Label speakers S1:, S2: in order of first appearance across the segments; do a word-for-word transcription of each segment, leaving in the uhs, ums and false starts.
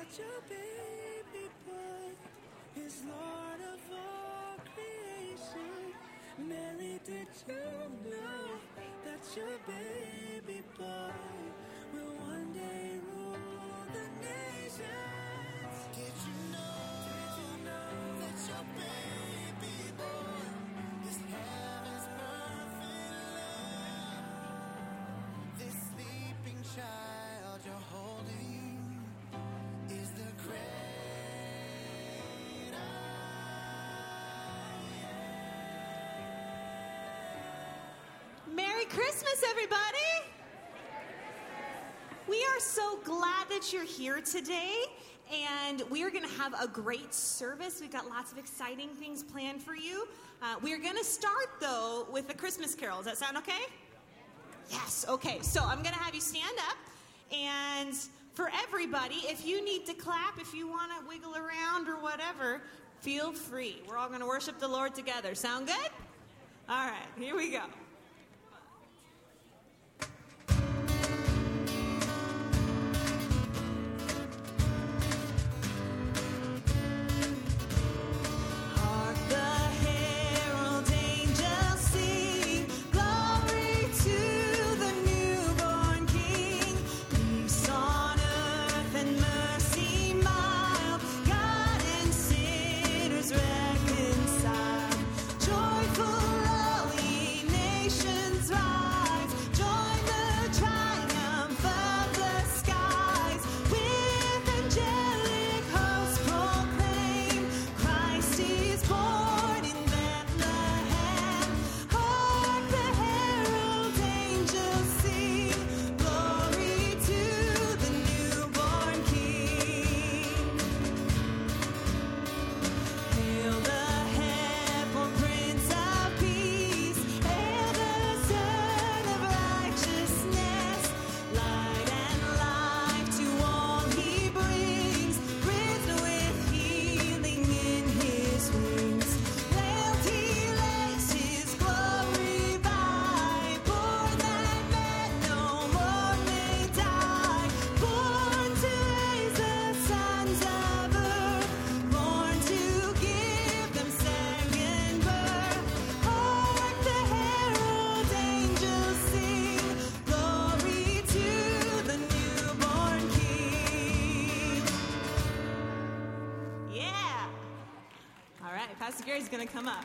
S1: that your baby boy is Lord of all creation. Mary, did you know that your baby boy will one day rule the nations? Did you know, did you know that your baby boy is heaven's perfect lamb? This sleeping child you're holding is the great I am.
S2: Merry Christmas, everybody! We are so glad that you're here today, and we are going to have a great service. We've got lots of exciting things planned for you. Uh, we are going to start, though, with the Christmas carol. Does that sound okay? Yes, okay. So I'm going to have you stand up, and for everybody, if you need to clap, if you want to wiggle around or whatever, feel free. We're all going to worship the Lord together. Sound good? All right, here we go. Hark the herald angels sing, glory to the newborn King. Peace on earth and mercy mild, God and sinners reconciled. Joyful all ye nations rise, join the triumph of the skies. With angelic hosts proclaim, Christ is born in Bethlehem. Hark the herald angels sing, glory to the newborn King. Hail the heifer, Prince of Peace. Hail the Son of Righteousness. Light and life to all he brings, risen with healing in his wings. Veiled he lays his glory by, born that men no more may die. Born to raise the sons of earth, born to give them second birth. Hark the herald angels sing, glory to the newborn King. Yeah. All right, Pastor Gary's going to come up.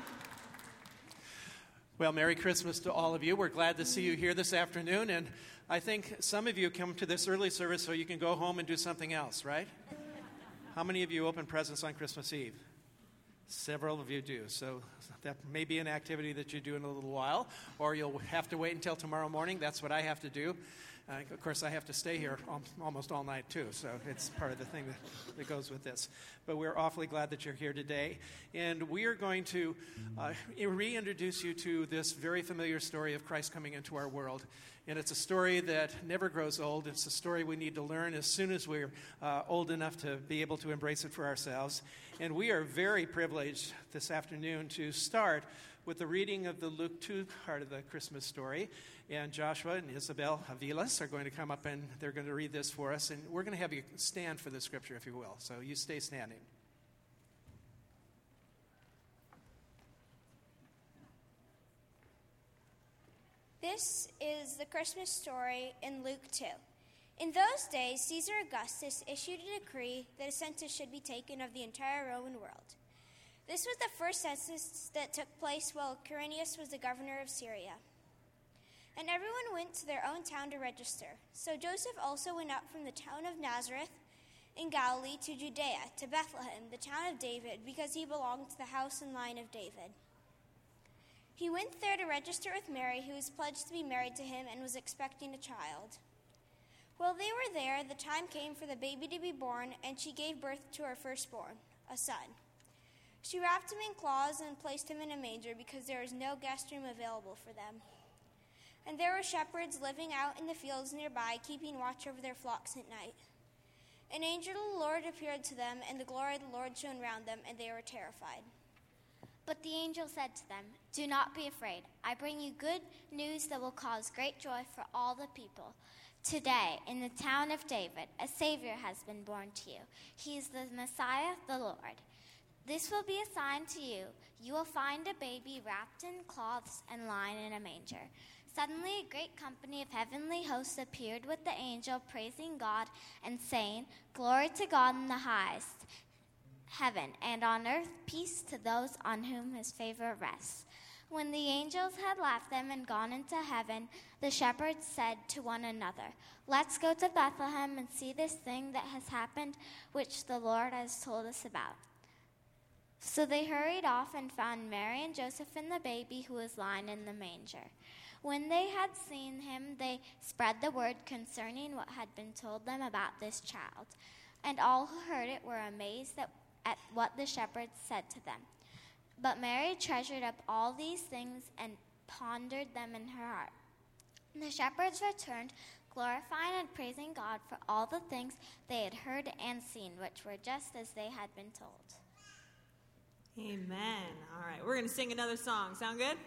S3: Well, Merry Christmas to all of you. We're glad to see you here this afternoon, and I think some of you come to this early service so you can go home and do something else, right? How many of you open presents on Christmas Eve? Several of you do, so that may be an activity that you do in a little while, or you'll have to wait until tomorrow morning. That's what I have to do. Uh, of course, I have to stay here al- almost all night, too, so it's part of the thing that, that goes with this. But we're awfully glad that you're here today, and we are going to uh, reintroduce you to this very familiar story of Christ coming into our world. And it's a story that never grows old. It's a story we need to learn as soon as we're uh, old enough to be able to embrace it for ourselves. And we are very privileged this afternoon to start with the reading of the Luke two part of the Christmas story. And Joshua and Isabel Avilas are going to come up and they're going to read this for us. And we're going to have you stand for the scripture, if you will. So you stay standing.
S4: This is the Christmas story in Luke two. In those days, Caesar Augustus issued a decree that a census should be taken of the entire Roman world. This was the first census that took place while Quirinius was the governor of Syria. And everyone went to their own town to register. So Joseph also went up from the town of Nazareth in Galilee to Judea, to Bethlehem, the town of David, because he belonged to the house and line of David. He went there to register with Mary, who was pledged to be married to him and was expecting a child. While they were there, the time came for the baby to be born, and she gave birth to her firstborn, a son. She wrapped him in cloths and placed him in a manger because there was no guest room available for them. And there were shepherds living out in the fields nearby, keeping watch over their flocks at night. An angel of the Lord appeared to them, and the glory of the Lord shone round them, and they were terrified. But the angel said to them, "Do not be afraid. I bring you good news that will cause great joy for all the people. Today, in the town of David, a Savior has been born to you. He is the Messiah, the Lord. This will be a sign to you. You will find a baby wrapped in cloths and lying in a manger." Suddenly, a great company of heavenly hosts appeared with the angel, praising God and saying, "Glory to God in the highest heaven, and on earth peace to those on whom his favor rests." When the angels had left them and gone into heaven, the shepherds said to one another, "Let's go to Bethlehem and see this thing that has happened, which the Lord has told us about." So they hurried off and found Mary and Joseph and the baby who was lying in the manger. When they had seen him, they spread the word concerning what had been told them about this child. And all who heard it were amazed at, at what the shepherds said to them. But Mary treasured up all these things and pondered them in her heart. The shepherds returned, glorifying and praising God for all the things they had heard and seen, which were just as they had been told.
S2: Amen. All right, we're going to sing another song. Sound good?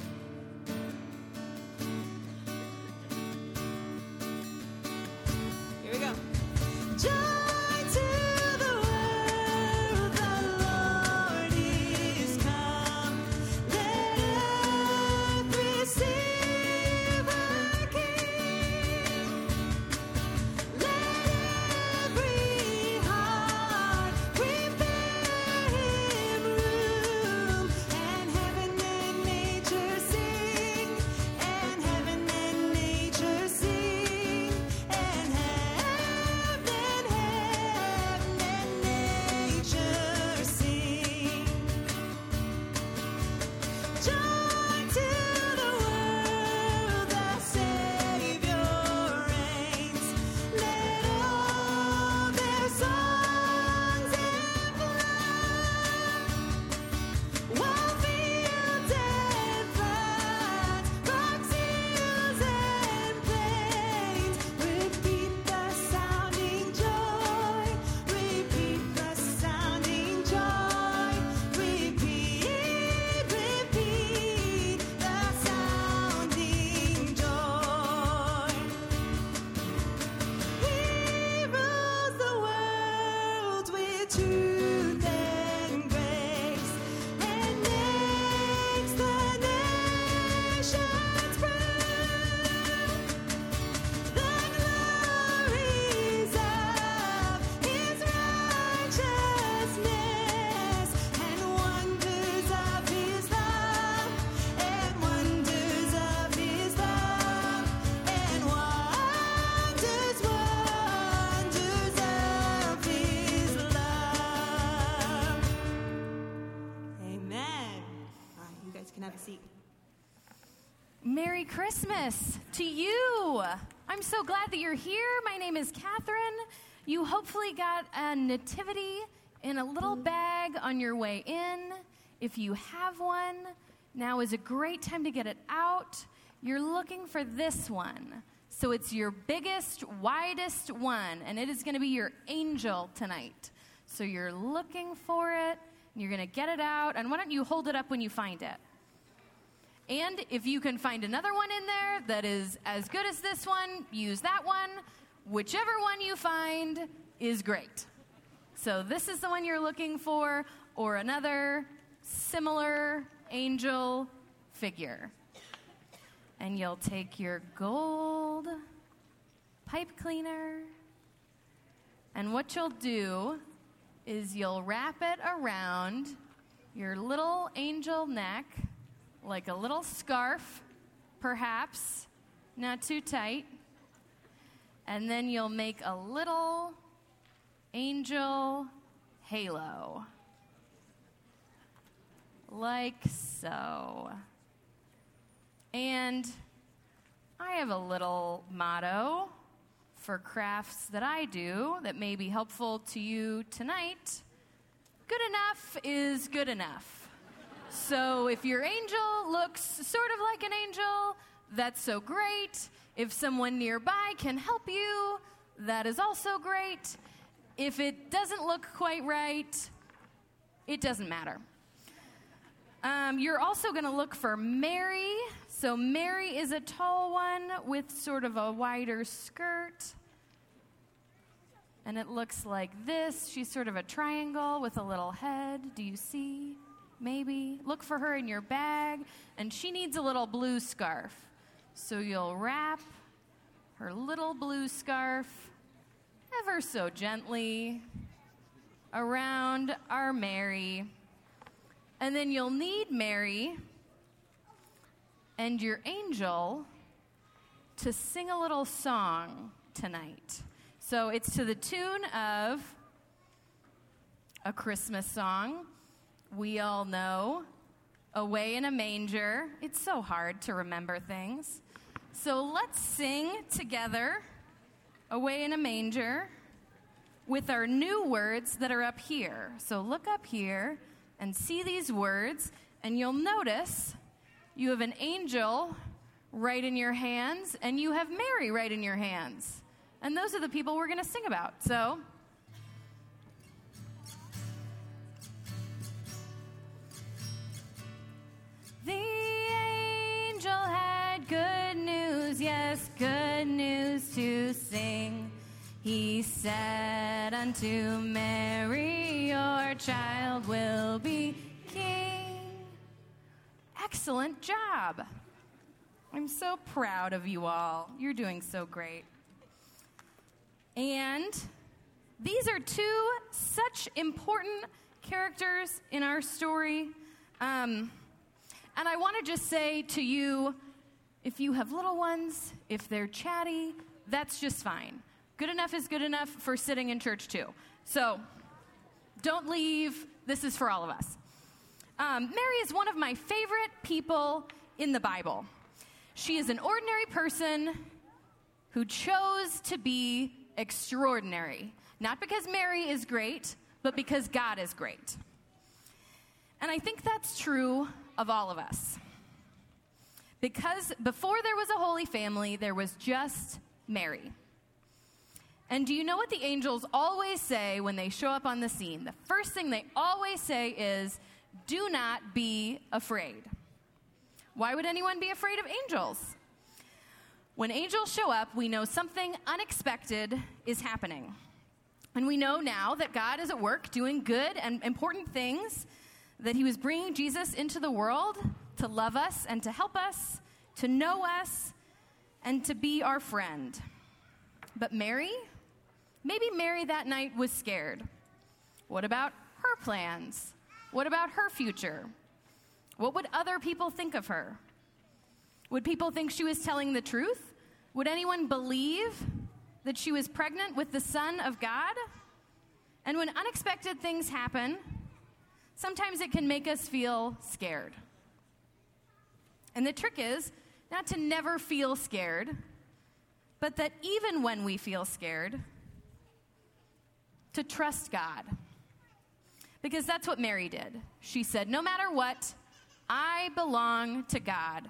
S2: Here we go. Joy to the world, the Lord is come. Let earth receive her King. Let every heart prepare him room. And heaven and nature sing. And heaven and nature sing. And heaven, heaven and nature sing. Joy to the world, the Savior reigns. Let all their songs employ. While fields and floods, rocks, hills and plains, repeat the sounding joy. Repeat the sounding joy. Repeat, repeat the sounding joy. He rules the world with truth and grace, and makes the nations proud. The glories of his righteousness, and wonders of his love, and wonders of his love, and wonders, wonders of his love. Amen. All right, you guys can have a seat.
S5: Merry Christmas to you. I'm so glad that you're here. My name is Catherine. You hopefully got a nativity in a little bag on your way in. If you have one, now is a great time to get it out. You're looking for this one. So it's your biggest, widest one, and it is going to be your angel tonight. So you're looking for it, and you're going to get it out. And why don't you hold it up when you find it? And if you can find another one in there that is as good as this one, use that one. Whichever one you find is great. So this is the one you're looking for, or another similar angel figure. And you'll take your gold pipe cleaner, and what you'll do is you'll wrap it around your little angel neck, like a little scarf, perhaps, not too tight. And then you'll make a little angel halo, like so. And I have a little motto for crafts that I do that may be helpful to you tonight. Good enough is good enough. So if your angel looks sort of like an angel, that's so great. If someone nearby can help you, that is also great. If it doesn't look quite right, it doesn't matter. Um, you're also going to look for Mary. So Mary is a tall one with sort of a wider skirt. And it looks like this. She's sort of a triangle with a little head. Do you see? Maybe. Look for her in your bag. And she needs a little blue scarf. So you'll wrap her little blue scarf ever so gently around our Mary. And then you'll need Mary and your angel to sing a little song tonight. So it's to the tune of a Christmas song we all know, Away in a Manger. It's so hard to remember things. So let's sing together, Away in a Manger, with our new words that are up here. So look up here and see these words, and you'll notice you have an angel right in your hands, and you have Mary right in your hands. And those are the people we're going to sing about. So, the angel had good news, yes, good news to sing. He said unto Mary, your child will be king. Excellent job. I'm so proud of you all. You're doing so great. And these are two such important characters in our story. Um, and I want to just say to you, if you have little ones, if they're chatty, that's just fine. Good enough is good enough for sitting in church too. So don't leave. This is for all of us. Um, Mary is one of my favorite people in the Bible. She is an ordinary person who chose to be extraordinary. Not because Mary is great, but because God is great. And I think that's true of all of us. Because before there was a Holy Family, there was just Mary. And do you know what the angels always say when they show up on the scene? The first thing they always say is, do not be afraid. Why would anyone be afraid of angels? When angels show up, we know something unexpected is happening. And we know now that God is at work doing good and important things, that he was bringing Jesus into the world to love us and to help us, to know us, and to be our friend. But Mary, maybe Mary that night was scared. What about her plans? What about her future? What would other people think of her? Would people think she was telling the truth? Would anyone believe that she was pregnant with the Son of God? And when unexpected things happen, sometimes it can make us feel scared. And the trick is not to never feel scared, but that even when we feel scared, to trust God. Because that's what Mary did. She said, no matter what, I belong to God.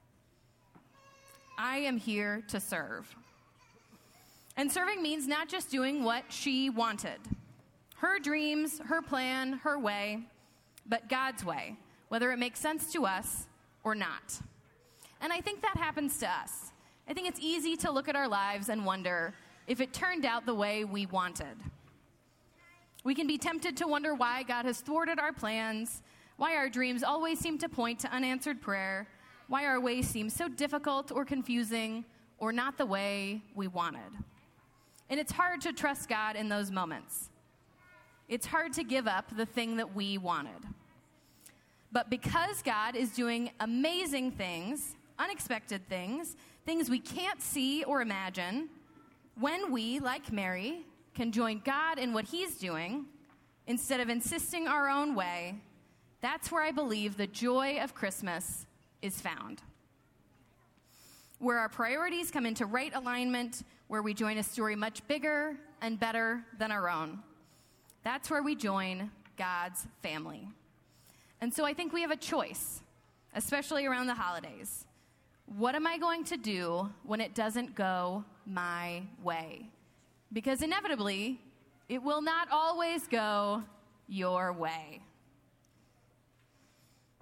S5: I am here to serve. And serving means not just doing what she wanted. Her dreams, her plan, her way, but God's way, whether it makes sense to us or not. And I think that happens to us. I think it's easy to look at our lives and wonder if it turned out the way we wanted. We can be tempted to wonder why God has thwarted our plans, why our dreams always seem to point to unanswered prayer, why our ways seem so difficult or confusing or not the way we wanted. And it's hard to trust God in those moments. It's hard to give up the thing that we wanted. But because God is doing amazing things, unexpected things, things we can't see or imagine, when we, like Mary, can join God in what he's doing, instead of insisting our own way, that's where I believe the joy of Christmas is found. Where our priorities come into right alignment, where we join a story much bigger and better than our own. That's where we join God's family. And so I think we have a choice, especially around the holidays. What am I going to do when it doesn't go my way? Because inevitably, it will not always go your way.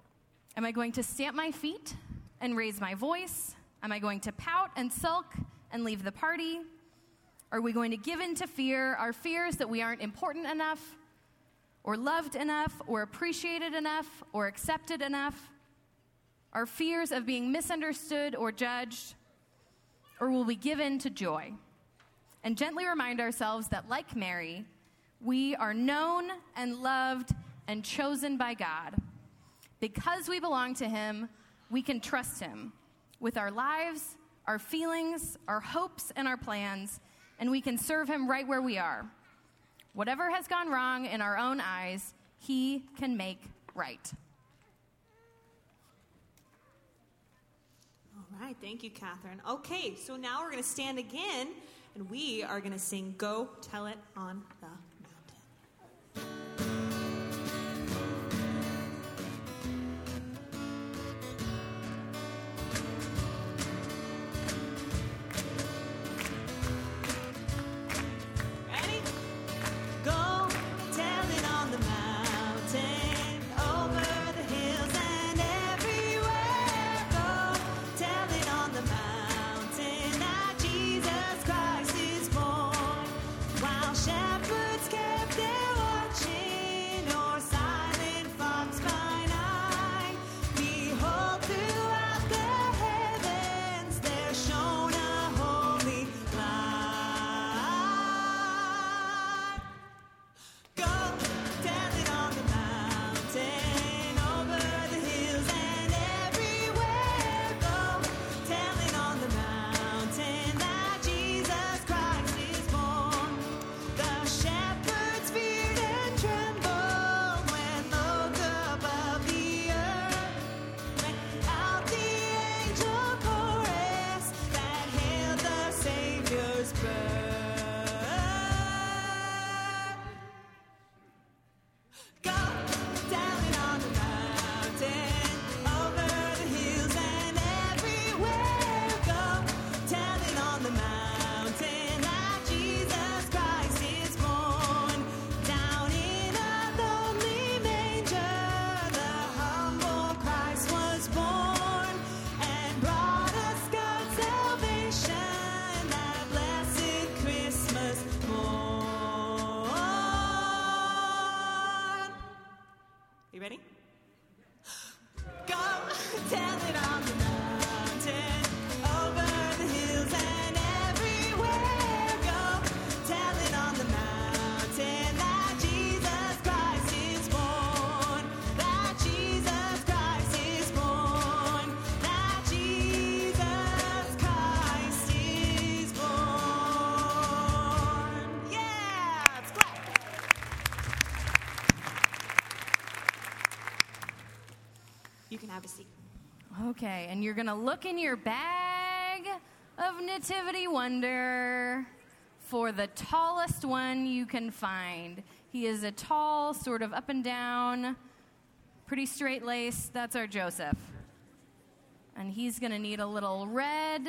S5: Am I going to stamp my feet and raise my voice? Am I going to pout and sulk and leave the party? Are we going to give in to fear, our fears that we aren't important enough, or loved enough, or appreciated enough, or accepted enough? Our fears of being misunderstood or judged? Or will we give in to joy and gently remind ourselves that, like Mary, we are known and loved and chosen by God? Because we belong to him, we can trust him with our lives, our feelings, our hopes, and our plans, and we can serve him right where we are. Whatever has gone wrong in our own eyes, he can make right.
S2: All right, thank you, Catherine. Okay, so now we're going to stand again, and we are going to sing Go Tell It on the Mountain. Have a seat.
S5: Okay, and you're going to look in your bag of Nativity Wonder for the tallest one you can find. He is a tall, sort of up and down, pretty straight lace. That's our Joseph. And he's going to need a little red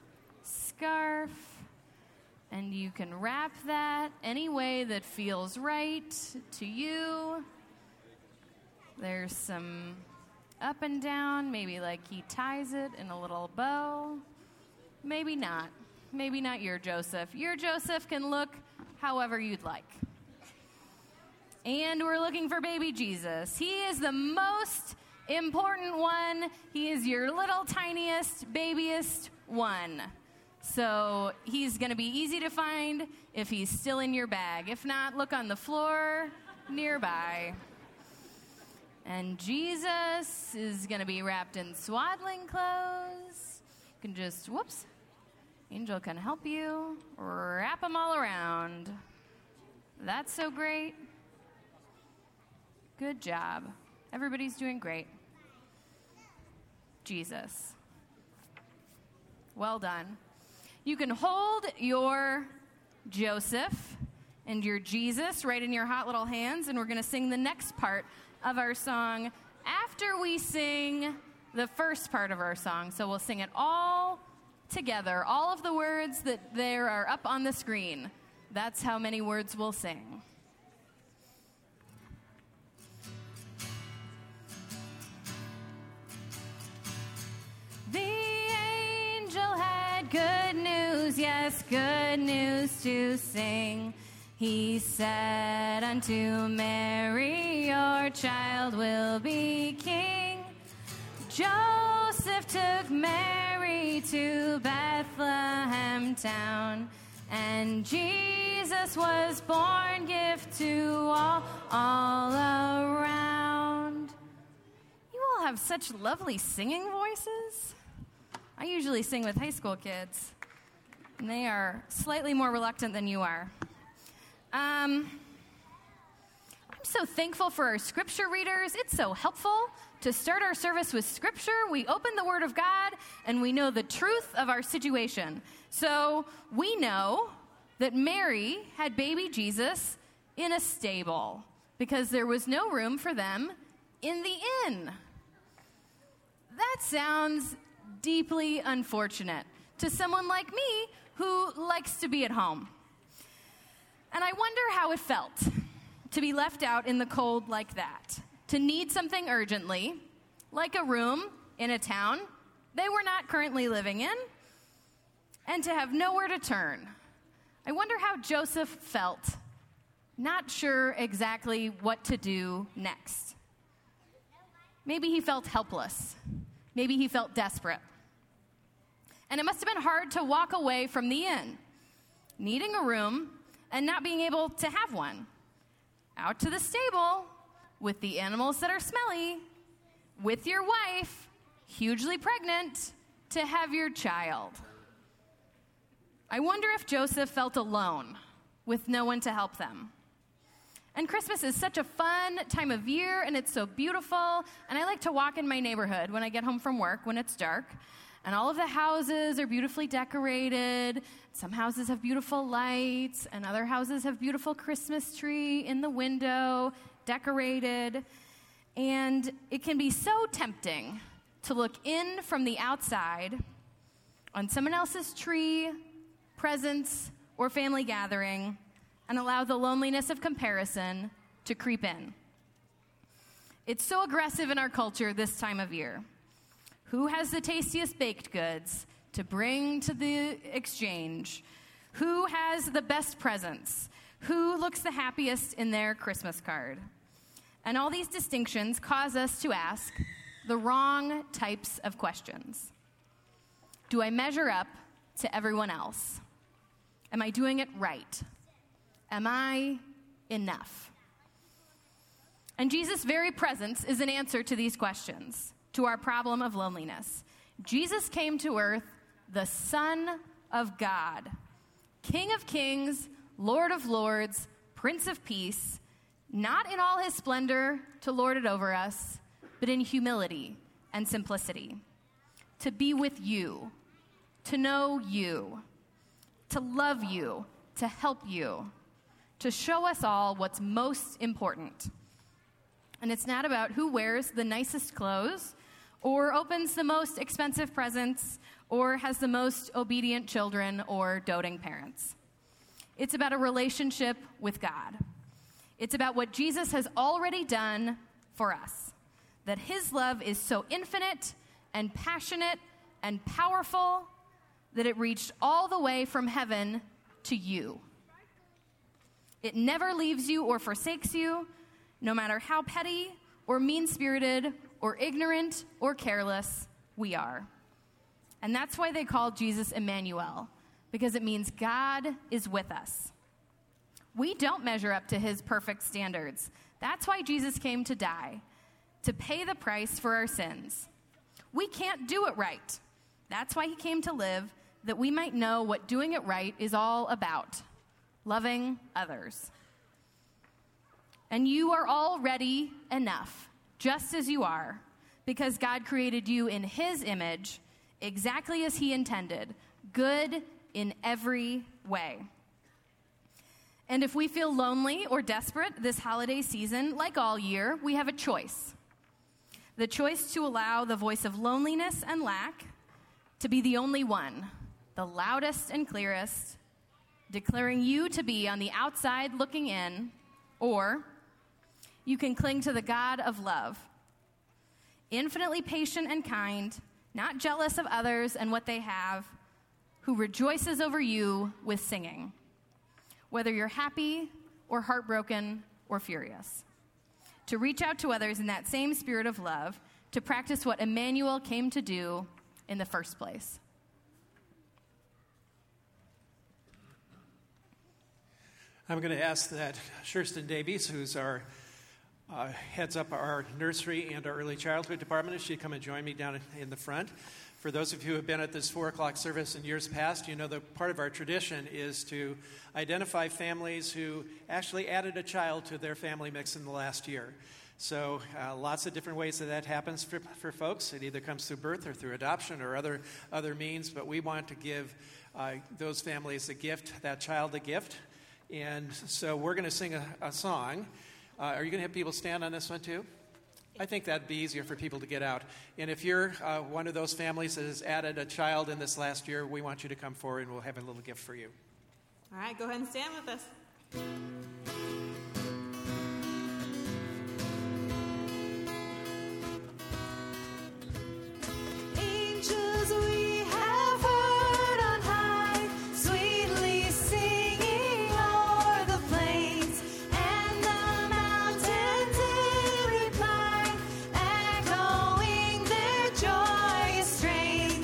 S5: scarf. And you can wrap that any way that feels right to you. There's some up and down, maybe like he ties it in a little bow. Maybe not. Maybe not your Joseph. Your Joseph can look however you'd like. And we're looking for baby Jesus. He is the most important one. He is your little tiniest, babiest one. So he's going to be easy to find if he's still in your bag. If not, look on the floor nearby. And Jesus is going to be wrapped in swaddling clothes. You can just, whoops, Angel can help you wrap them all around. That's so great. Good job. Everybody's doing great. Jesus. Well done. You can hold your Joseph and your Jesus right in your hot little hands, and we're going to sing the next part of our song after we sing the first part of our song. So we'll sing it all together, all of the words that there are up on the screen. That's how many words we'll sing. good news, yes, good news to sing. He said unto Mary, your child will be king. Joseph took Mary to Bethlehem town, and Jesus was born, gift to all, all around. You all have such lovely singing voices. I usually sing with high school kids, and they are slightly more reluctant than you are. Um, I'm so thankful for our scripture readers. It's so helpful to start our service with scripture. We open the Word of God, and we know the truth of our situation. So we know that Mary had baby Jesus in a stable because there was no room for them in the inn. That sounds deeply unfortunate to someone like me who likes to be at home. And I wonder how it felt to be left out in the cold like that, to need something urgently, like a room in a town they were not currently living in, and to have nowhere to turn. I wonder how Joseph felt, not sure exactly what to do next. Maybe he felt helpless. Maybe he felt desperate. And it must have been hard to walk away from the inn, needing a room and not being able to have one. Out to the stable with the animals that are smelly, with your wife, hugely pregnant, to have your child. I wonder if Joseph felt alone with no one to help them. And Christmas is such a fun time of year, and it's so beautiful. And I like to walk in my neighborhood when I get home from work when it's dark. And all of the houses are beautifully decorated. Some houses have beautiful lights, and other houses have beautiful Christmas tree in the window, decorated. And it can be so tempting to look in from the outside on someone else's tree, presents, or family gathering, and allow the loneliness of comparison to creep in. It's so aggressive in our culture this time of year. Who has the tastiest baked goods to bring to the exchange? Who has the best presents? Who looks the happiest in their Christmas card? And all these distinctions cause us to ask the wrong types of questions. Do I measure up to everyone else? Am I doing it right? Am I enough? And Jesus' very presence is an answer to these questions, to our problem of loneliness. Jesus came to earth, the Son of God, King of kings, Lord of lords, Prince of peace, not in all his splendor to lord it over us, but in humility and simplicity, to be with you, to know you, to love you, to help you, to show us all what's most important. And it's not about who wears the nicest clothes, or opens the most expensive presents, or has the most obedient children or doting parents. It's about a relationship with God. It's about what Jesus has already done for us, that his love is so infinite and passionate and powerful that it reached all the way from heaven to you. It never leaves you or forsakes you, no matter how petty or mean-spirited or ignorant or careless we are. And that's why they call Jesus Emmanuel, because it means God is with us. We don't measure up to his perfect standards. That's why Jesus came to die, to pay the price for our sins. We can't do it right. That's why he came to live, that we might know what doing it right is all about, loving others. And you are already enough, just as you are, because God created you in his image, exactly as he intended, good in every way. And if we feel lonely or desperate this holiday season, like all year, we have a choice. The choice to allow the voice of loneliness and lack to be the only one, the loudest and clearest, declaring you to be on the outside looking in, or you can cling to the God of love, infinitely patient and kind, not jealous of others and what they have, who rejoices over you with singing, whether you're happy or heartbroken or furious. To reach out to others in that same spirit of love, to practice what Emmanuel came to do in the first place.
S3: I'm going to ask that Sherston Davies, who's our uh, heads up our nursery and our early childhood department, if she'd come and join me down in the front. For those of you who have been at this four o'clock service in years past, you know that part of our tradition is to identify families who actually added a child to their family mix in the last year. So uh, lots of different ways that that happens for, for folks. It either comes through birth or through adoption or other, other means, but we want to give uh, those families a gift, that child a gift. And so we're going to sing a, a song. Uh, are you going to have people stand on this one too? I think that'd be easier for people to get out. And if you're uh, one of those families that has added a child in this last year, we want you to come forward and we'll have a little gift for you.
S2: All right, go ahead and stand with us. Angels we have heard on high, sweetly singing o'er the plains, and the mountains in reply, echoing their joyous strains.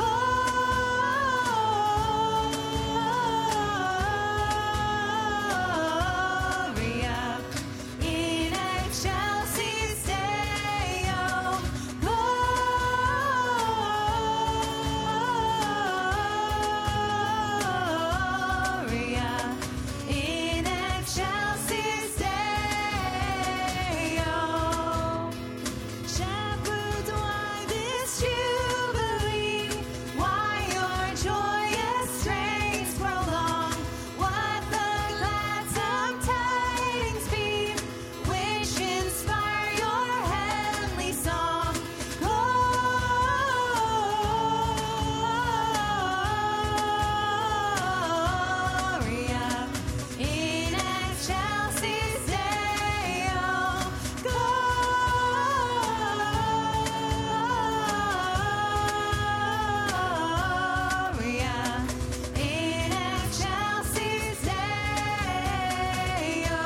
S2: Gloria in excelsis Deo. Gloria in excelsis Deo. Shepherds, why this jubilee? Why your joyous strains prolong? What the gladsome tidings be, which inspire your heavenly song? Gloria in excelsis Deo. Gloria in excelsis Deo.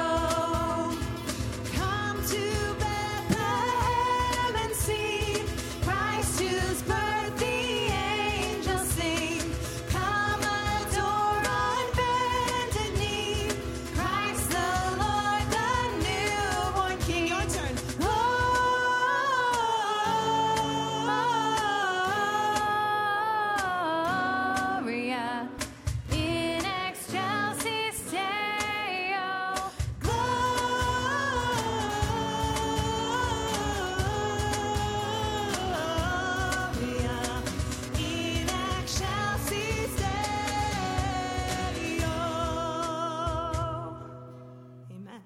S2: Come to Bethlehem and see Christ, whose birth the angels sing. Come adore on bended knee Christ the Lord, the newborn King. Your turn. Gloria in excelsis Deo. Gloria in excelsis Deo. Amen.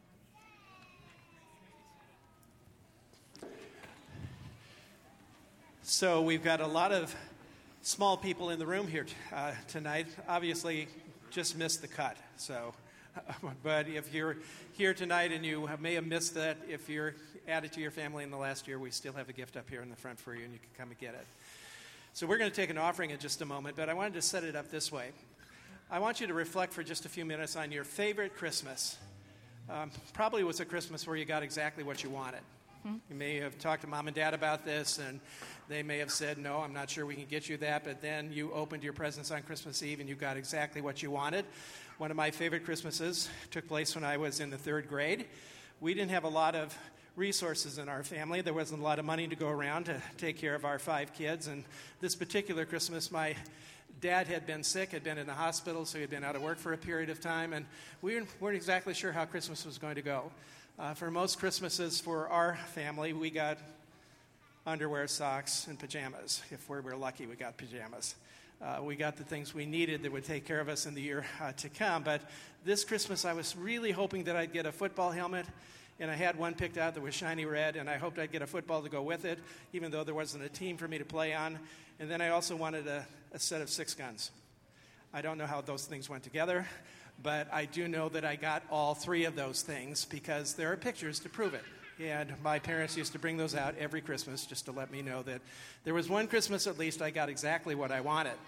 S3: So we've got a lot of small people in the room here uh, tonight. Obviously, just missed the cut. So, but if you're here tonight and you have, may have missed that, if you're added to your family in the last year, we still have a gift up here in the front for you, and you can come and get it. So we're going to take an offering in just a moment, but I wanted to set it up this way. I want you to reflect for just a few minutes on your favorite Christmas. Um, probably was a Christmas where you got exactly what you wanted. You may have talked to mom and dad about this, and they may have said, no, I'm not sure we can get you that, but then you opened your presents on Christmas Eve and you got exactly what you wanted. One of my favorite Christmases took place when I was in the third grade. We didn't have a lot of resources in our family. There wasn't a lot of money to go around to take care of our five kids, and this particular Christmas, my dad had been sick, had been in the hospital, so he had been out of work for a period of time, and we weren't exactly sure how Christmas was going to go. Uh, for most Christmases for our family, we got underwear, socks, and pajamas. If we were lucky, we got pajamas. Uh, we got the things we needed that would take care of us in the year uh, to come. But this Christmas, I was really hoping that I'd get a football helmet, and I had one picked out that was shiny red, and I hoped I'd get a football to go with it, even though there wasn't a team for me to play on. And then I also wanted a, a set of six guns. I don't know how those things went together, but I do know that I got all three of those things because there are pictures to prove it. And my parents used to bring those out every Christmas just to let me know that there was one Christmas at least I got exactly what I wanted.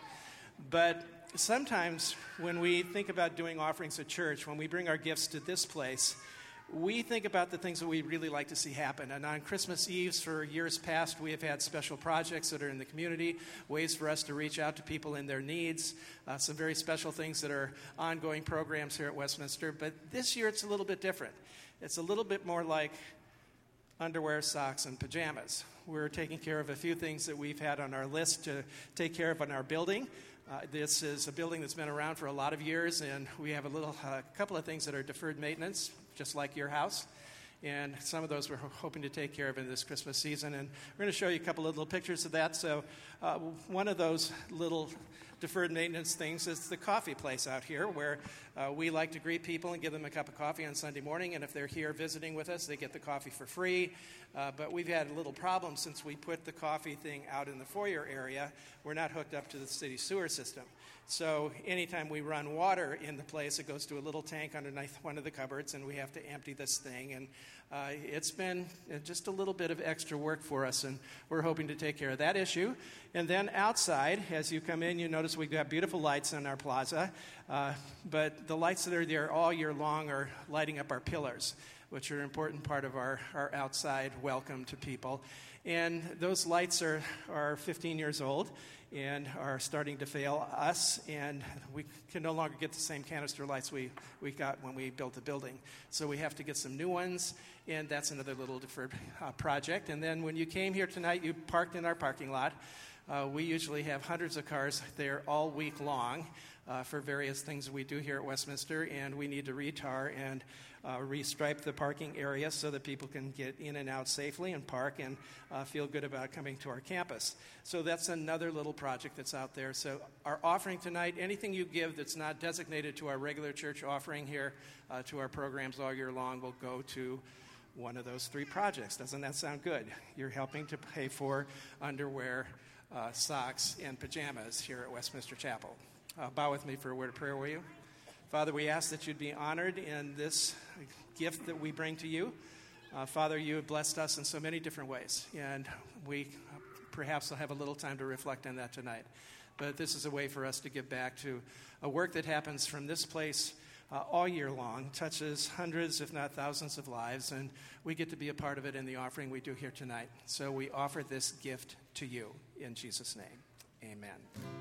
S3: But sometimes when we think about doing offerings at church, when we bring our gifts to this place, we think about the things that we really like to see happen. And on Christmas Eves for years past, we have had special projects that are in the community, ways for us to reach out to people in their needs, uh, some very special things that are ongoing programs here at Westminster. But this year it's a little bit different. It's a little bit more like underwear, socks, and pajamas. We're taking care of a few things that we've had on our list to take care of in our building. Uh, this is a building that's been around for a lot of years, and we have a little uh, couple of things that are deferred maintenance, just like your house. And some of those we're hoping to take care of in this Christmas season. And we're going to show you a couple of little pictures of that. So uh, one of those little deferred maintenance things is the coffee place out here, where uh, we like to greet people and give them a cup of coffee on Sunday morning. And if they're here visiting with us, they get the coffee for free. Uh, but we've had a little problem since we put the coffee thing out in the foyer area. We're not hooked up to the city sewer system. So anytime we run water in the place, it goes to a little tank underneath one of the cupboards, and we have to empty this thing. And uh, it's been just a little bit of extra work for us, and we're hoping to take care of that issue. And then outside, as you come in, you notice we've got beautiful lights in our plaza. Uh, but the lights that are there all year long are lighting up our pillars, which are an important part of our, our outside welcome to people. And those lights are, are fifteen years old and are starting to fail us, and we can no longer get the same canister lights we, we got when we built the building. So we have to get some new ones, and that's another little deferred uh, project. And then when you came here tonight, you parked in our parking lot. Uh, we usually have hundreds of cars there all week long uh, for various things we do here at Westminster, and we need to retar and uh, restripe the parking area so that people can get in and out safely and park and uh, feel good about coming to our campus. So that's another little project that's out there. So our offering tonight, anything you give that's not designated to our regular church offering here, uh, to our programs all year long, will go to one of those three projects. Doesn't that sound good? You're helping to pay for underwear, uh, socks, and pajamas here at Westminster Chapel. Uh, bow with me for a word of prayer, will you? Father, we ask that you'd be honored in this gift that we bring to you. Uh, Father, you have blessed us in so many different ways, and we perhaps will have a little time to reflect on that tonight. But this is a way for us to give back to a work that happens from this place uh, all year long, touches hundreds, if not thousands of lives, and we get to be a part of it in the offering we do here tonight. So we offer this gift to you in Jesus' name. Amen.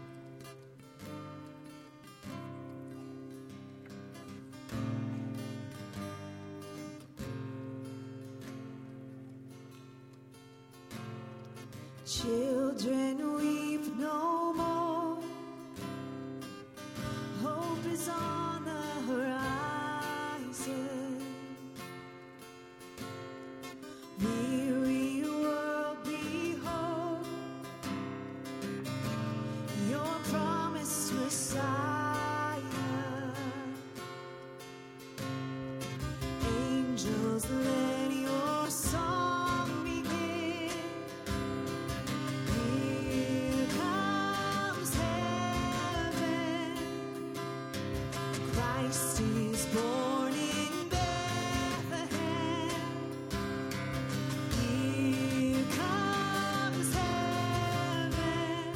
S1: Children weep no more. Hope is on the horizon. Weary world, behold your promised Messiah. Angels, let your song begin. Here comes heaven. Christ is born in Bethlehem. Here comes heaven.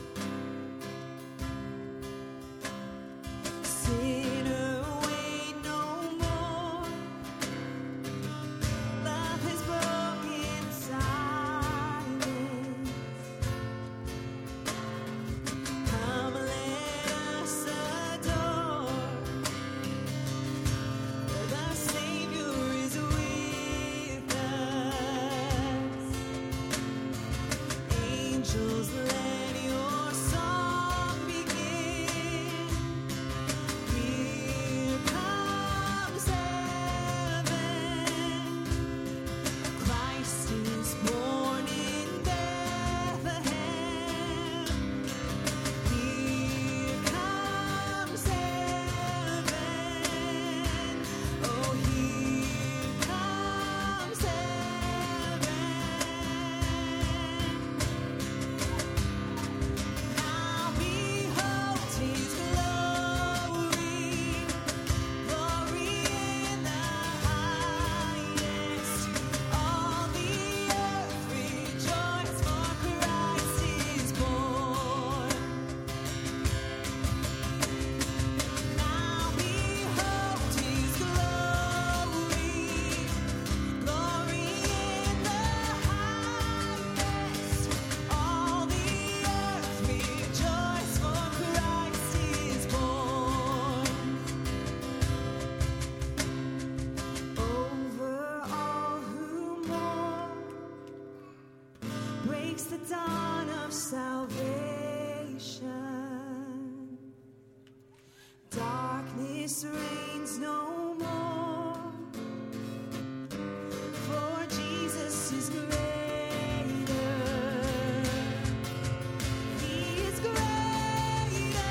S1: Sinner, wait no more. Love has broken silence. Come, let us adore. is the dawn of salvation. Darkness reigns no more, for Jesus is greater. He is greater.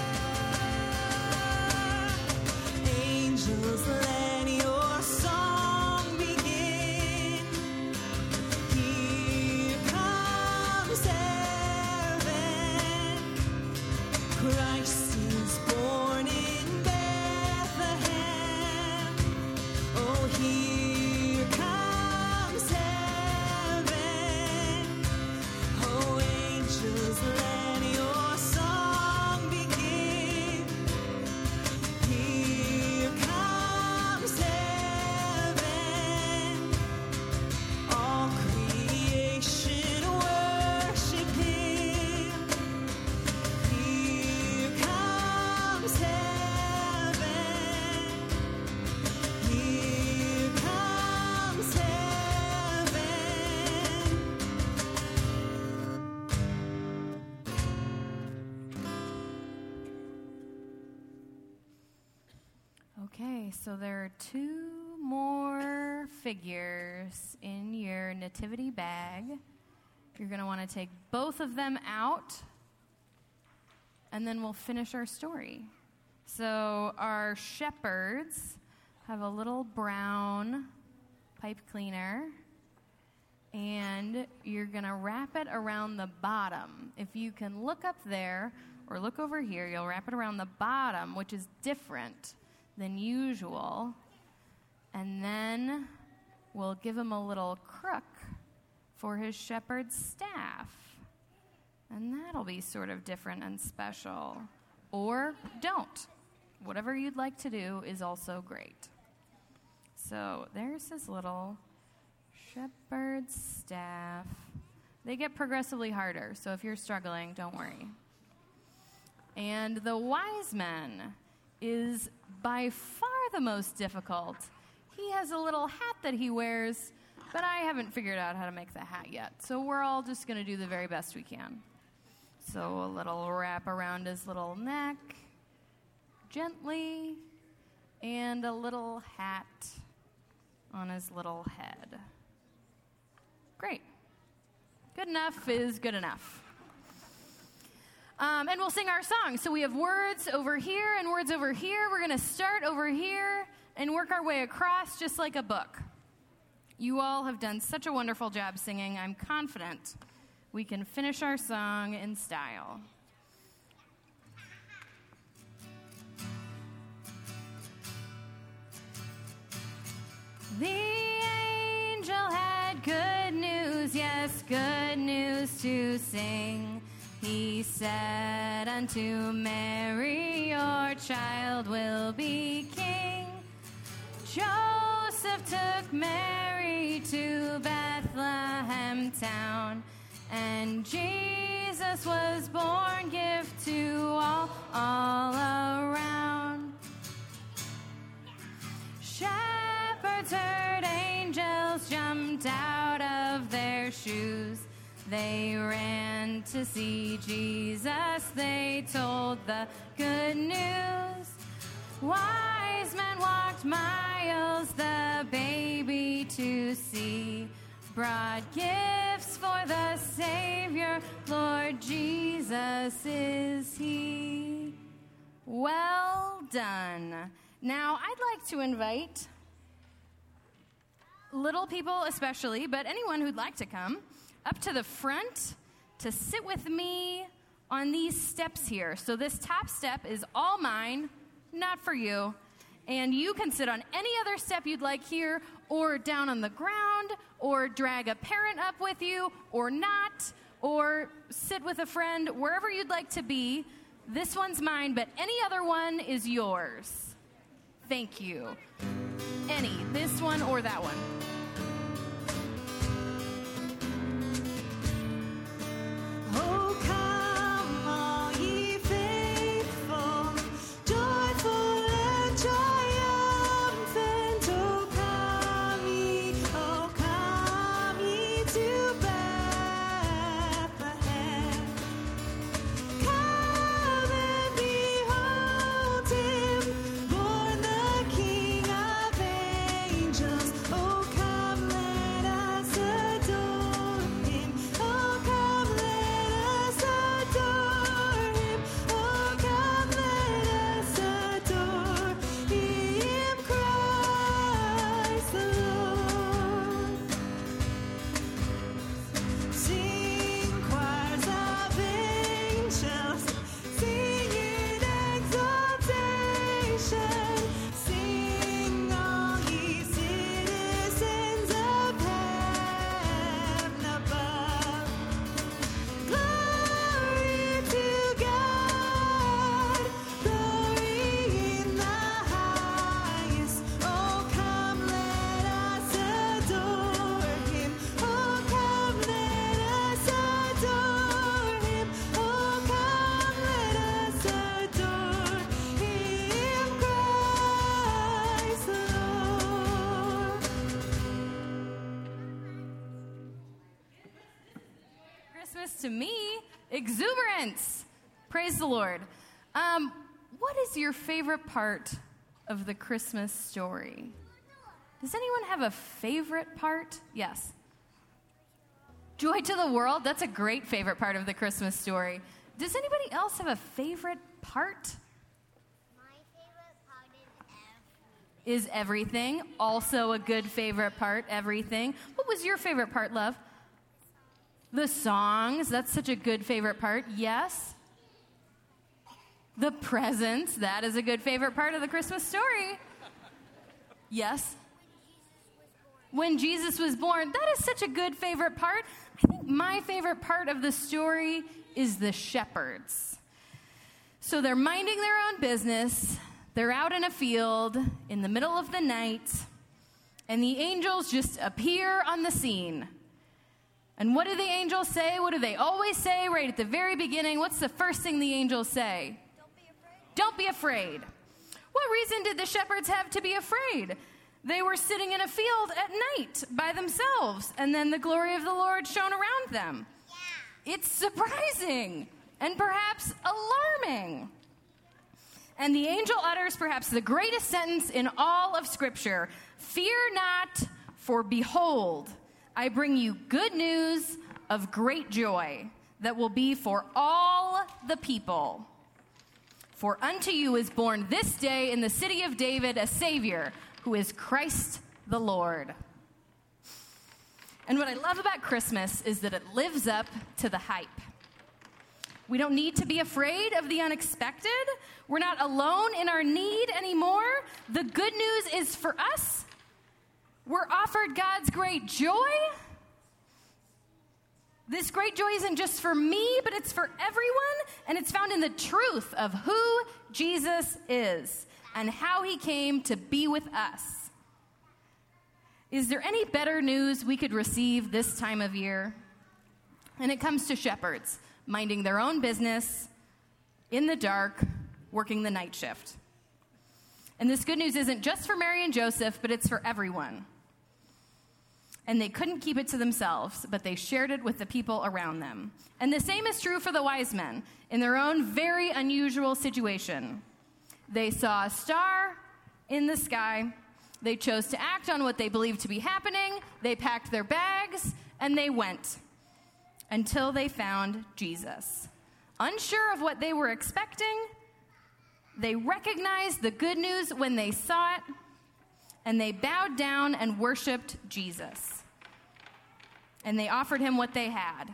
S1: Angels, let your song begin. Here comes heaven. Christ is born in Bethlehem. Oh, here comes heaven. Oh, angels, let your song begin. Here comes heaven. All creation worship him. Here comes heaven. Here comes heaven.
S5: Okay, so there are two more figures in your nativity bag. You're going to want to take both of them out, and then we'll finish our story. So our shepherds have a little brown pipe cleaner, and you're going to wrap it around the bottom. If you can look up there or look over here, you'll wrap it around the bottom, which is different than usual. And then we'll give him a little crook for his shepherd's staff. And that'll be sort of different and special. Or don't. Whatever you'd like to do is also great. So there's his little shepherd's staff. They get progressively harder, so if you're struggling, don't worry. And the wise men is by far the most difficult. He has a little hat that he wears, but I haven't figured out how to make the hat yet. So we're all just going to do the very best we can. So a little wrap around his little neck, gently, and a little hat on his little head. Great. Good enough is good enough. Um, and we'll sing our song. So we have words over here and words over here. We're going to start over here and work our way across just like a book. You all have done such a wonderful job singing. I'm confident we can finish our song in style. The angel had good news, yes, good news to sing. He said unto Mary, your child will be king. Joseph took Mary to Bethlehem town, and Jesus was born, gift to all, all around. Shepherds heard angels, jumped out of their shoes. They ran to see Jesus, they told the good news. Wise men walked miles, the baby to see. Brought gifts for the Savior, Lord Jesus is He. Well done. Now, I'd like to invite little people especially, but anyone who'd like to come, up to the front to sit with me on these steps here. So this top step is all mine, not for you. And you can sit on any other step you'd like here, or down on the ground, or drag a parent up with you, or not, or sit with a friend, wherever you'd like to be. This one's mine, but any other one is yours. Thank you. Any, this one or that one.
S1: Oh, come, all ye faithful, joyful and triumphant. Oh, come ye, oh, come ye to
S5: to me. Exuberance. Praise the Lord. Um, what is your favorite part of the Christmas story? Does anyone have a favorite part? Yes. Joy to the world. That's a great favorite part of the Christmas story. Does anybody else have a favorite part?
S6: My favorite part is everything.
S5: Is everything. Also a good favorite part, everything. What was your favorite part, love? The songs. That's such a good favorite part. Yes. The presents. That is a good favorite part of the Christmas story. Yes. When Jesus was born. That is such a good favorite part. I think my favorite part of the story is the shepherds. So they're minding their own business. They're out in a field in the middle of the night, and the angels just appear on the scene. And what do the angels say? What do they always say right at the very beginning? What's the first thing the angels say?
S6: Don't be afraid.
S5: Don't be afraid. What reason did the shepherds have to be afraid? They were sitting in a field at night by themselves, and then the glory of the Lord shone around them.
S6: Yeah.
S5: It's surprising and perhaps alarming. And the angel utters perhaps the greatest sentence in all of Scripture. Fear not, for behold, I bring you good news of great joy that will be for all the people. For unto you is born this day in the city of David a Savior, who is Christ the Lord. And what I love about Christmas is that it lives up to the hype. We don't need to be afraid of the unexpected. We're not alone in our need anymore. The good news is for us. We're offered God's great joy. This great joy isn't just for me, but it's for everyone, and it's found in the truth of who Jesus is and how he came to be with us. Is there any better news we could receive this time of year? And it comes to shepherds, minding their own business, in the dark, working the night shift. And this good news isn't just for Mary and Joseph, but it's for everyone. And they couldn't keep it to themselves, but they shared it with the people around them. And the same is true for the wise men in their own very unusual situation. They saw a star in the sky. They chose to act on what they believed to be happening. They packed their bags, and they went until they found Jesus. Unsure of what they were expecting, they recognized the good news when they saw it, and they bowed down and worshiped Jesus. And they offered him what they had.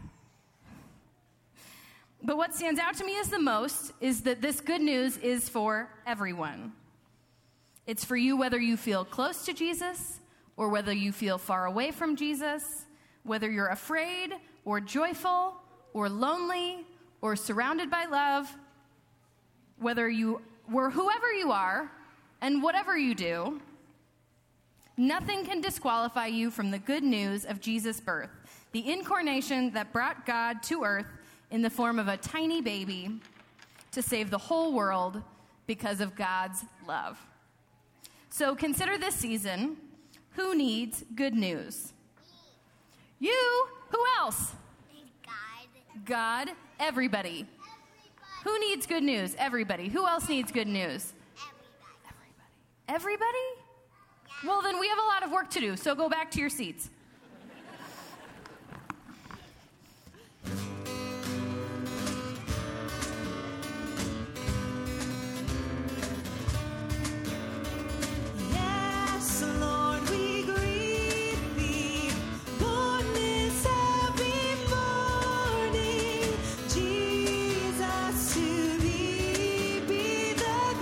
S5: But what stands out to me as the most is that this good news is for everyone. It's for you whether you feel close to Jesus or whether you feel far away from Jesus, whether you're afraid or joyful or lonely or surrounded by love, whether you were whoever you are and whatever you do. Nothing can disqualify you from the good news of Jesus' birth, the incarnation that brought God to earth in the form of a tiny baby to save the whole world because of God's love. So consider this season, who needs good news? You. Who else?
S6: God.
S5: God. Everybody.
S6: Everybody.
S5: Who needs good news? Everybody. Who else needs good news?
S6: Everybody.
S5: Everybody? Well, then we have a lot of work to do, so go back to your seats.
S1: Yes, Lord, we greet thee. Goodness every morning. Jesus, to thee be the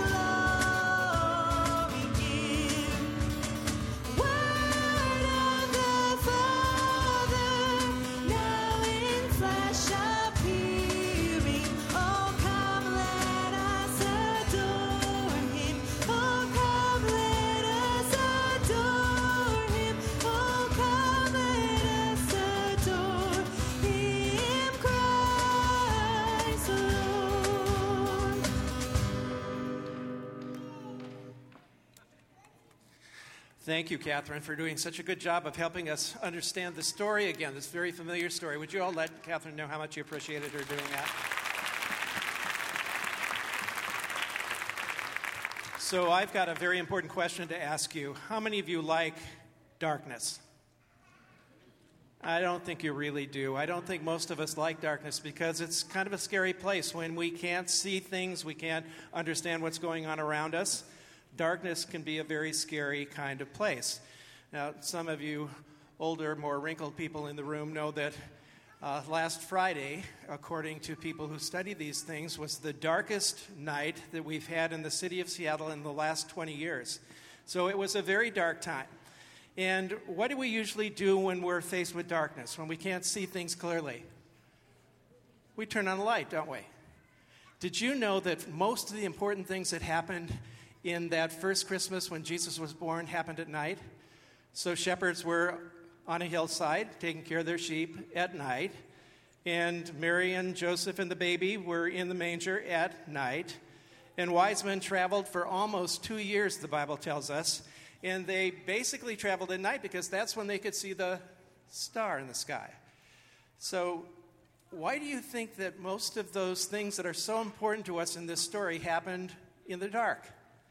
S1: glory given. Word of the
S3: Thank you, Catherine, for doing such a good job of helping us understand the story again, this very familiar story. Would you all let Catherine know how much you appreciated her doing that? So I've got a very important question to ask you. How many of you like darkness? I don't think you really do. I don't think most of us like darkness because it's kind of a scary place when we can't see things, we can't understand what's going on around us. Darkness can be a very scary kind of place. Now, some of you older, more wrinkled people in the room know that uh, last Friday, according to people who study these things, was the darkest night that we've had in the city of Seattle in the last twenty years. So it was a very dark time. And what do we usually do when we're faced with darkness, when we can't see things clearly? We turn on a light, don't we? Did you know that most of the important things that happened in that first Christmas when Jesus was born happened at night? So shepherds were on a hillside taking care of their sheep at night, and Mary and Joseph and the baby were in the manger at night, and wise men traveled for almost two years, the Bible tells us, and they basically traveled at night because that's when they could see the star in the sky. So why do you think that most of those things that are so important to us in this story happened in the dark?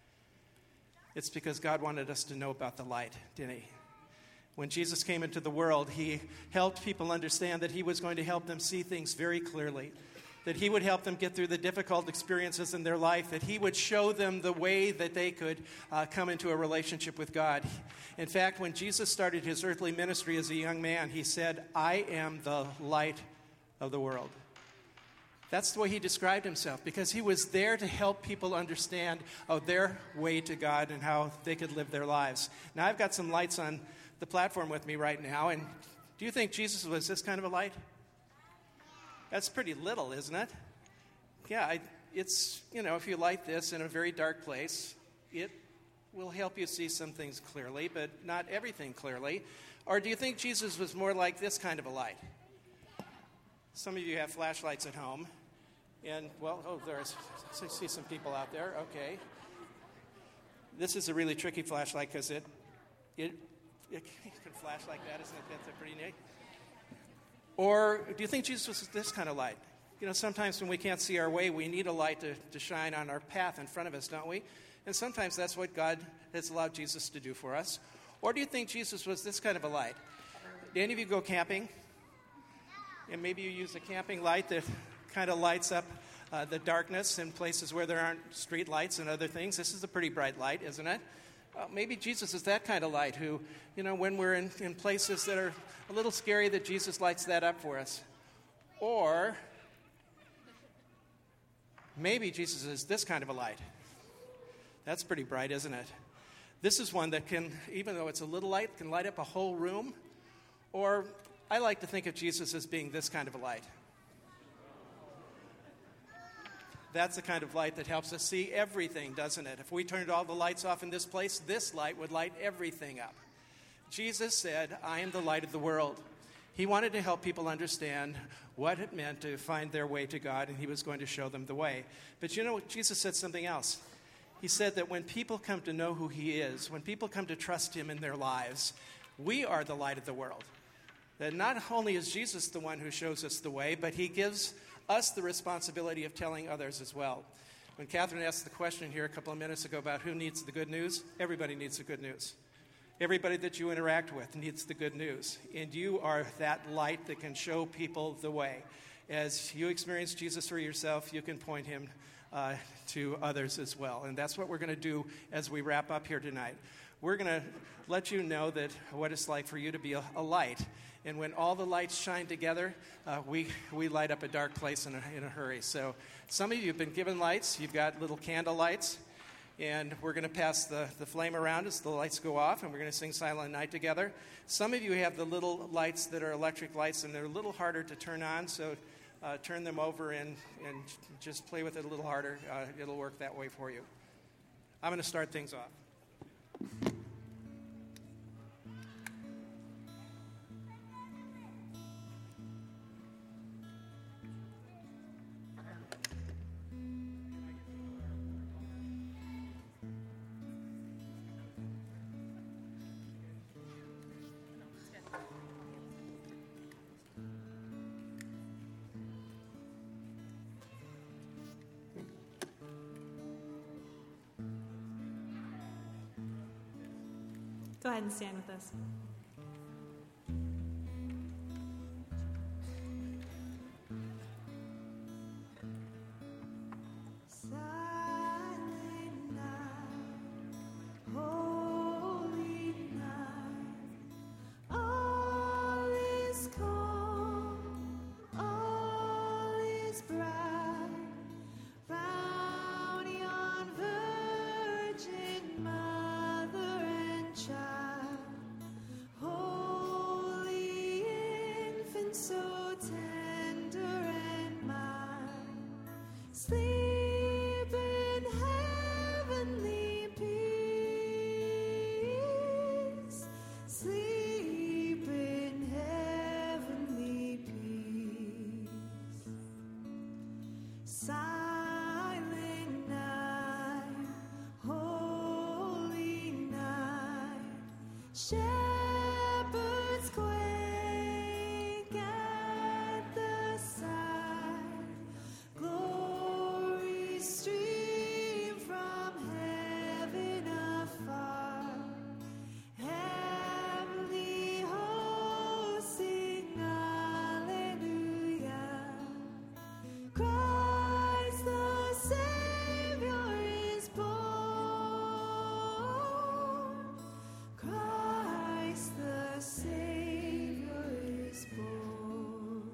S3: It's because God wanted us to know about the light, didn't he? When Jesus came into the world, he helped people understand that he was going to help them see things very clearly, that he would help them get through the difficult experiences in their life, that he would show them the way that they could uh, come into a relationship with God. In fact, when Jesus started his earthly ministry as a young man, he said, "I am the light of the world." That's the way he described himself, because he was there to help people understand oh, their way to God and how they could live their lives. Now, I've got some lights on the platform with me right now, and do you think Jesus was this kind of a light? That's pretty little, isn't it? Yeah, I, it's, you know, if you light this in a very dark place, it will help you see some things clearly, but not everything clearly. Or do you think Jesus was more like this kind of a light? Some of you have flashlights at home. And, well, oh, there's, I see some people out there. Okay. This is a really tricky flashlight because it, it, it can flash like that. Isn't it? That's pretty neat. Or do you think Jesus was this kind of light? You know, sometimes when we can't see our way, we need a light to, to shine on our path in front of us, don't we? And sometimes that's what God has allowed Jesus to do for us. Or do you think Jesus was this kind of a light? Do any of you go camping? And maybe you use a camping light that kind of lights up uh, the darkness in places where there aren't street lights and other things. This is a pretty bright light, isn't it? Uh, maybe Jesus is that kind of light who, you know, when we're in, in places that are a little scary, that Jesus lights that up for us. Or maybe Jesus is this kind of a light. That's pretty bright, isn't it? This is one that can, even though it's a little light, can light up a whole room. Or I like to think of Jesus as being this kind of a light. That's the kind of light that helps us see everything, doesn't it? If we turned all the lights off in this place, this light would light everything up. Jesus said, "I am the light of the world." He wanted to help people understand what it meant to find their way to God, and he was going to show them the way. But you know, Jesus said something else. He said that when people come to know who he is, when people come to trust him in their lives, we are the light of the world. That not only is Jesus the one who shows us the way, but he gives us the responsibility of telling others as well. When Catherine asked the question here a couple of minutes ago about who needs the good news, everybody needs the good news. Everybody that you interact with needs the good news. And you are that light that can show people the way. As you experience Jesus for yourself, you can point him uh, to others as well. And that's what we're going to do as we wrap up here tonight. We're going to let you know that what it's like for you to be a, a light. And when all the lights shine together, uh, we, we light up a dark place in a, in a hurry. So some of you have been given lights. You've got little candle lights. And we're going to pass the, the flame around as the lights go off. And we're going to sing Silent Night together. Some of you have the little lights that are electric lights. And they're a little harder to turn on. So uh, turn them over and, and just play with it a little harder. Uh, it'll work that way for you. I'm going to start things off.
S2: Go ahead and stand with us.
S1: Shepherds quake at the sight, glory stream from heaven afar, heavenly hosts sing hallelujah, Christ the Savior is born, Christ the Savior is born.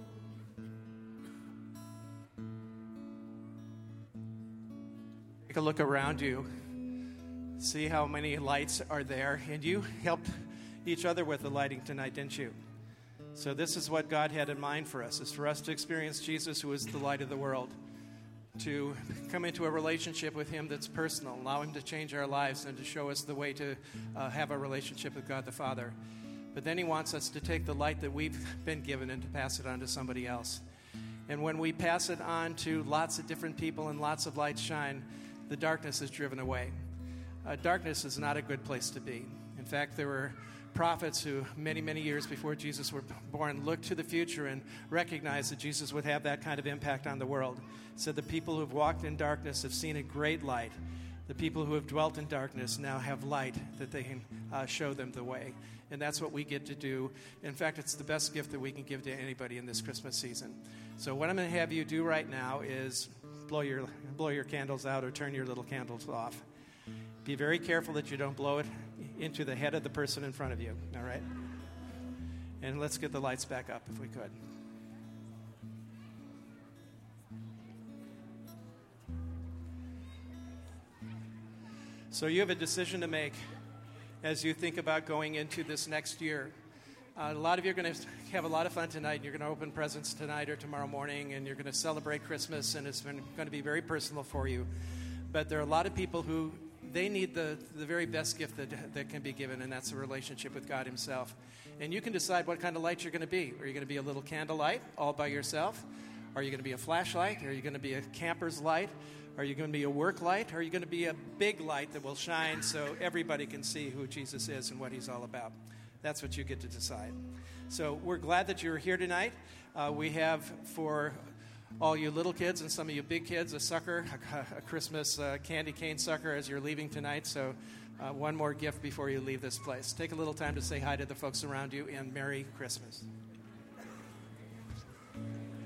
S3: Take a look around you. See how many lights are there. And you helped each other with the lighting tonight, didn't you? So this is what God had in mind for us, is for us to experience Jesus, who is the light of the world, to come into a relationship with him that's personal, allow him to change our lives and to show us the way to uh, have a relationship with God the Father. But then he wants us to take the light that we've been given and to pass it on to somebody else. And when we pass it on to lots of different people and lots of lights shine, the darkness is driven away. Uh, darkness is not a good place to be. In fact, there were prophets who many, many years before Jesus were born looked to the future and recognized that Jesus would have that kind of impact on the world. Said the people who have walked in darkness have seen a great light. The people who have dwelt in darkness now have light that they can uh, show them the way. And that's what we get to do. In fact, it's the best gift that we can give to anybody in this Christmas season. So what I'm going to have you do right now is blow your blow your candles out or turn your little candles off. Be very careful that you don't blow it into the head of the person in front of you, all right? And let's get the lights back up if we could. So you have a decision to make as you think about going into this next year. Uh, a lot of you are going to have a lot of fun tonight. You're going to open presents tonight or tomorrow morning, and you're going to celebrate Christmas, and it's been, going to be very personal for you. But there are a lot of people who, they need the, the very best gift that, that can be given, and that's a relationship with God himself. And you can decide what kind of light you're going to be. Are you going to be a little candlelight all by yourself? Are you going to be a flashlight? Are you going to be a camper's light? Are you going to be a work light? Or are you going to be a big light that will shine so everybody can see who Jesus is and what he's all about? That's what you get to decide. So we're glad that you're here tonight. Uh, we have for all you little kids and some of you big kids a sucker, a, a Christmas uh, candy cane sucker as you're leaving tonight. So uh, one more gift before you leave this place. Take a little time to say hi to the folks around you, and Merry Christmas.